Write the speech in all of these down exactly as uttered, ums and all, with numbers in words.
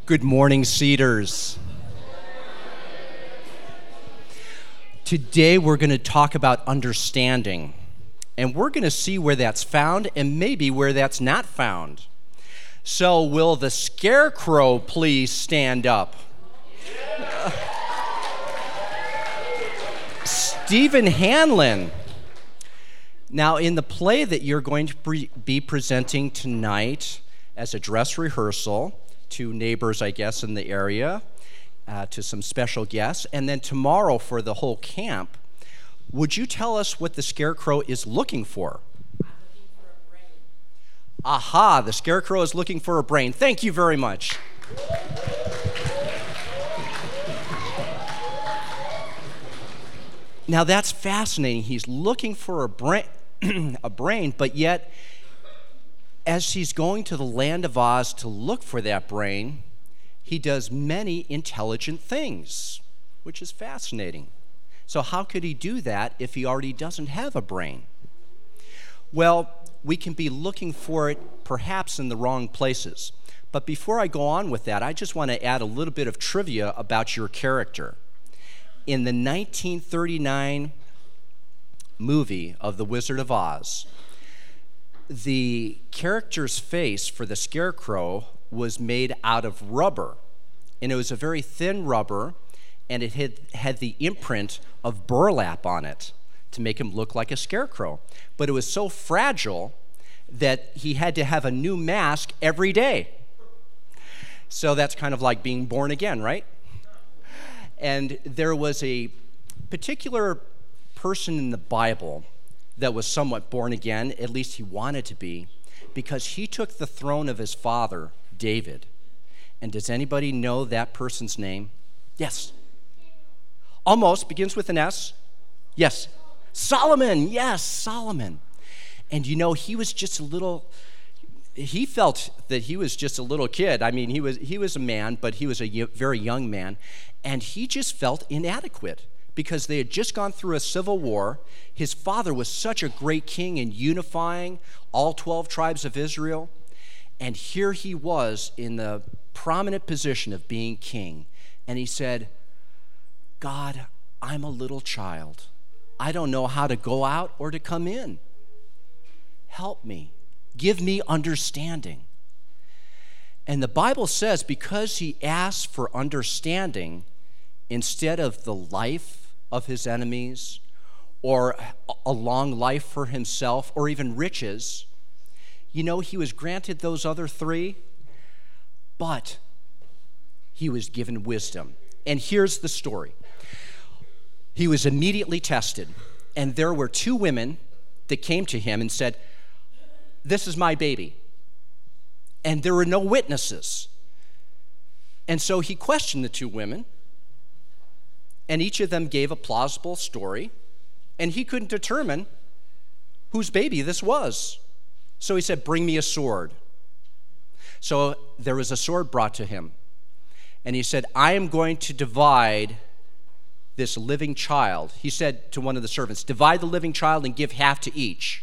Good morning, Cedars. Today we're going to talk about understanding, and we're going to see where that's found and maybe where that's not found. So will the scarecrow please stand up? Uh, Stephen Hanlon. Now, in the play that you're going to pre- be presenting tonight as a dress rehearsal to neighbors, I guess, in the area, uh, to some special guests, and then tomorrow for the whole camp, would you tell us what the scarecrow is looking for? I'm looking for a brain. Aha, the scarecrow is looking for a brain. Thank you very much. Now that's fascinating. He's looking for a brain, a brain, but yet as he's going to the land of Oz to look for that brain, he does many intelligent things, which is fascinating. So how could he do that if he already doesn't have a brain? Well, we can be looking for it perhaps in the wrong places. But before I go on with that, I just want to add a little bit of trivia about your character. In the nineteen thirty-nine movie of The Wizard of Oz, the character's face for the scarecrow was made out of rubber. And it was a very thin rubber, and it had, had the imprint of burlap on it to make him look like a scarecrow. But it was so fragile that he had to have a new mask every day. So that's kind of like being born again, right? And there was a particular person in the Bible that was somewhat born again, at least he wanted to be, because he took the throne of his father, David. And does anybody know that person's name? Yes. Almost. Begins with an S. Yes. Solomon. Yes, Solomon. And you know, he was just a little, he felt that he was just a little kid. I mean, he was he was a man, but he was a very young man. And he just felt inadequate because they had just gone through a civil war. His father was such a great king in unifying all twelve tribes of Israel. And here he was in the prominent position of being king. And he said, God, I'm a little child. I don't know how to go out or to come in. Help me. Give me understanding. And the Bible says because he asked for understanding instead of the life of his enemies or a long life for himself or even riches, you know, he was granted those other three, but he was given wisdom. And here's the story. He was immediately tested, and there were two women that came to him and said, this is my baby. And there were no witnesses. And so he questioned the two women, and each of them gave a plausible story, and he couldn't determine whose baby this was. So he said, bring me a sword. So there was a sword brought to him, and he said, I am going to divide this living child. He said to one of the servants, divide the living child and give half to each.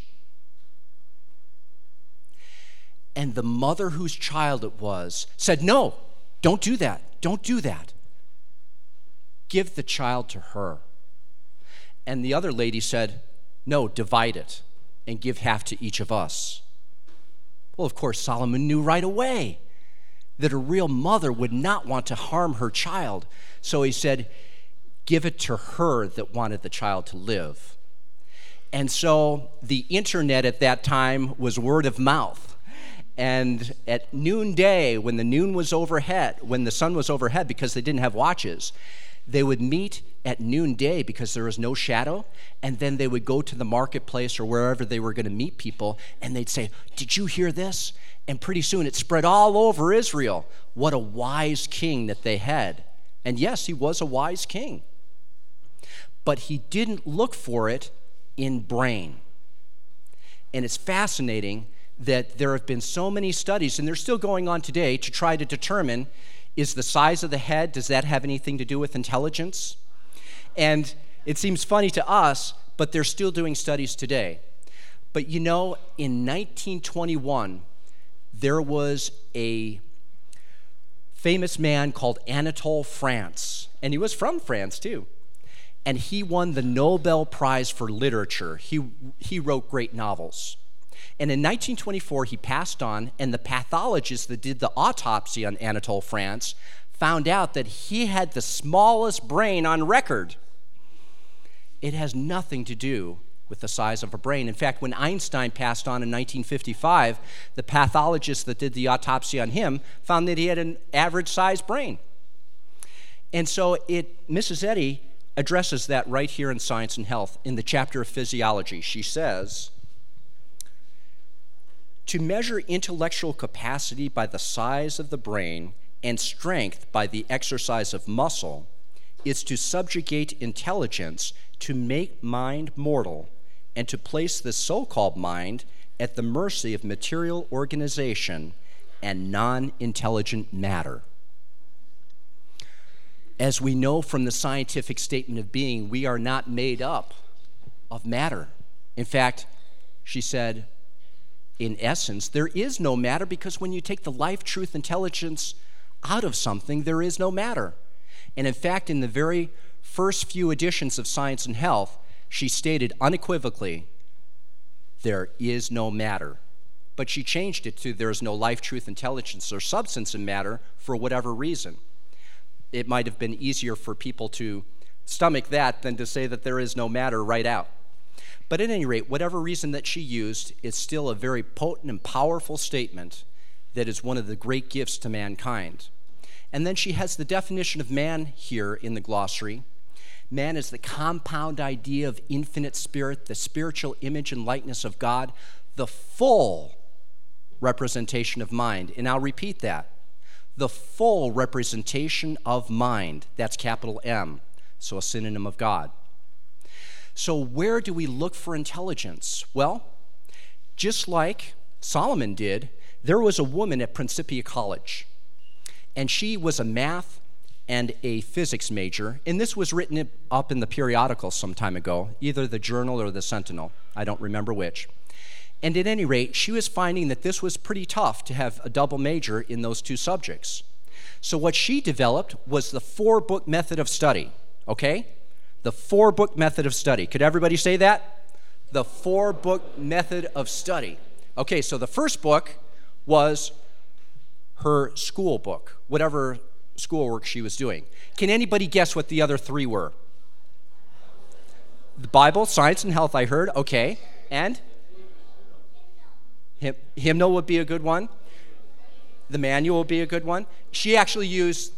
And the mother whose child it was said, no, don't do that. Don't do that. Give the child to her. And the other lady said, no, divide it and give half to each of us. Well, of course, Solomon knew right away that a real mother would not want to harm her child. So he said, give it to her that wanted the child to live. And so the internet at that time was word of mouth. And at noonday, when the noon was overhead, when the sun was overhead, because they didn't have watches, they would meet at noonday because there was no shadow, and then they would go to the marketplace or wherever they were going to meet people, and they'd say, did you hear this? And pretty soon it spread all over Israel. What a wise king that they had. And yes, he was a wise king. But he didn't look for it in brain. And it's fascinating that there have been so many studies, and they're still going on today, to try to determine, is the size of the head, does that have anything to do with intelligence? And it seems funny to us, but they're still doing studies today. But you know, in nineteen twenty-one, there was a famous man called Anatole France, and he was from France too. And he won the Nobel Prize for Literature. He, he wrote great novels. And in nineteen twenty-four, he passed on, and the pathologist that did the autopsy on Anatole France found out that he had the smallest brain on record. It has nothing to do with the size of a brain. In fact, when Einstein passed on in nineteen fifty-five, the pathologist that did the autopsy on him found that he had an average-sized brain. And so it, Missus Eddy addresses that right here in Science and Health in the chapter of physiology. She says, to measure intellectual capacity by the size of the brain and strength by the exercise of muscle is to subjugate intelligence to make mind mortal and to place the so-called mind at the mercy of material organization and non-intelligent matter. As we know from the scientific statement of being, we are not made up of matter. In fact, she said, in essence, there is no matter, because when you take the life, truth, intelligence out of something, there is no matter. And in fact, in the very first few editions of Science and Health, she stated unequivocally, there is no matter. But she changed it to there is no life, truth, intelligence, or substance in matter for whatever reason. It might have been easier for people to stomach that than to say that there is no matter right out. But at any rate, whatever reason that she used, it's still a very potent and powerful statement that is one of the great gifts to mankind. And then she has the definition of man here in the glossary. Man is the compound idea of infinite spirit, the spiritual image and likeness of God, the full representation of mind. And I'll repeat that. The full representation of mind. That's capital M, so a synonym of God. So where do we look for intelligence? Well, just like Solomon did, there was a woman at Principia College, and she was a math and a physics major, and this was written up in the periodical some time ago, either the Journal or the Sentinel, I don't remember which. And at any rate, she was finding that this was pretty tough to have a double major in those two subjects. So what she developed was the four-book method of study, okay? The four-book method of study. Could everybody say that? The four-book method of study. Okay, so the first book was her school book, whatever schoolwork she was doing. Can anybody guess what the other three were? The Bible, Science and Health, I heard, okay. And? Hym- hymnal would be a good one. The manual would be a good one. She actually used,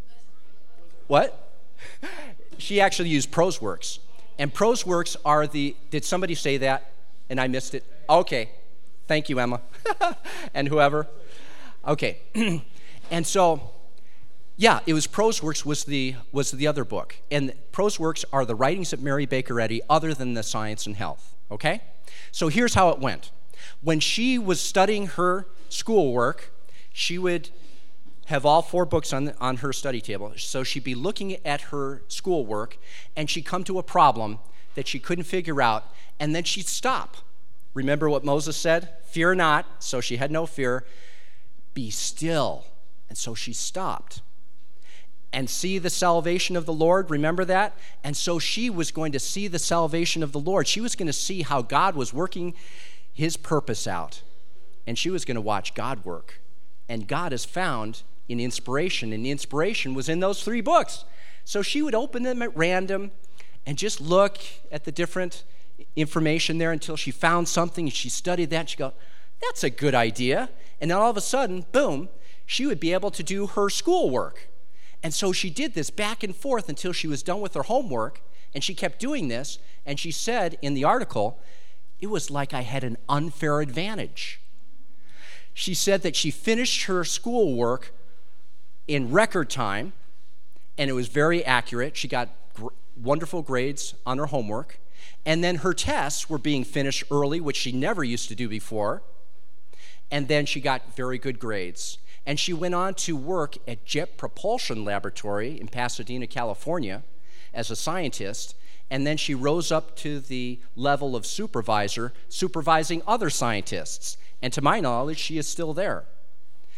what? She actually used ProseWorks. And ProseWorks are the, did somebody say that and I missed it? Okay, thank you, Emma, and whoever. Okay, and so, yeah, it was ProseWorks was the, was the other book. And ProseWorks are the writings of Mary Baker Eddy other than the Science and Health, okay? So here's how it went. When she was studying her schoolwork, she would have all four books on, the, on her study table. So she'd be looking at her schoolwork, and she'd come to a problem that she couldn't figure out, and then she'd stop. Remember what Moses said? Fear not. So she had no fear. Be still. And so she stopped. And see the salvation of the Lord. Remember that? And so she was going to see the salvation of the Lord. She was going to see how God was working his purpose out. And she was going to watch God work. And God is found in inspiration, and the inspiration was in those three books. So she would open them at random and just look at the different information there until she found something, and she studied that, and she'd go, that's a good idea. And then all of a sudden, boom, she would be able to do her schoolwork. And so she did this back and forth until she was done with her homework, and she kept doing this, and she said in the article, it was like I had an unfair advantage. She said that she finished her schoolwork in record time, and it was very accurate. She got gr- wonderful grades on her homework, and then her tests were being finished early, which she never used to do before, and then she got very good grades. And she went on to work at Jet Propulsion Laboratory in Pasadena, California, as a scientist, and then she rose up to the level of supervisor, supervising other scientists. And to my knowledge, she is still there.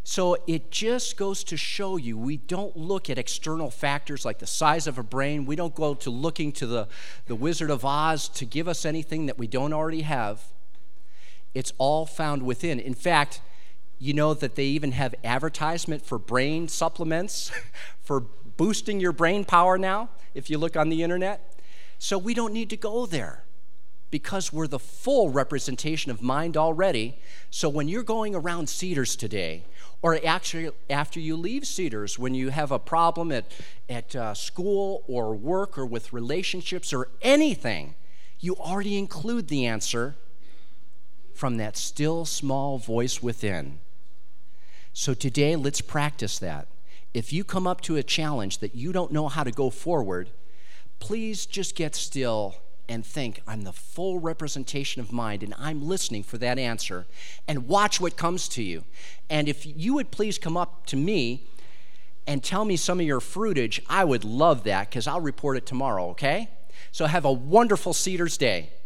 So it just goes to show you we don't look at external factors like the size of a brain. We don't go to looking to the, the Wizard of Oz to give us anything that we don't already have. It's all found within. In fact, you know that they even have advertisement for brain supplements for boosting your brain power now, if you look on the internet. So we don't need to go there because we're the full representation of mind already. So when you're going around Cedars today, or actually after you leave Cedars, when you have a problem at, at uh, school or work or with relationships or anything, you already include the answer from that still small voice within. So today, let's practice that. If you come up to a challenge that you don't know how to go forward, please just get still and think, I'm the full representation of mind, and I'm listening for that answer, and watch what comes to you. And if you would please come up to me and tell me some of your fruitage, I would love that, because I'll report it tomorrow, okay? So have a wonderful Cedars Day.